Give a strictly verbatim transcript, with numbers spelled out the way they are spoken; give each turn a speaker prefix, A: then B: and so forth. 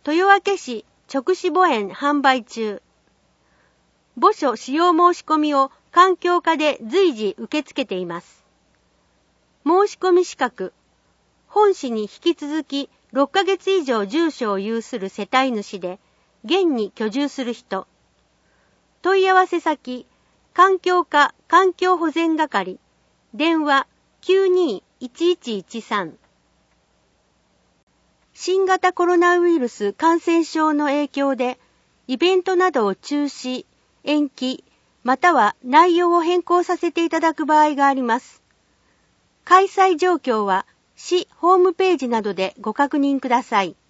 A: 豊明市直子母園販売中。墓所使用申し込みを環境課で随時受け付けています。申し込み資格、本市に引き続きろっかげつ以上住所を有する世帯主で、現に居住する人。問い合わせ先、環境課環境保全係、電話 きゅうにーいちいちいちさん。新型コロナウイルス感染症の影響で、イベントなどを中止、延期、または内容を変更させていただく場合があります。開催状況は市ホームページなどでご確認ください。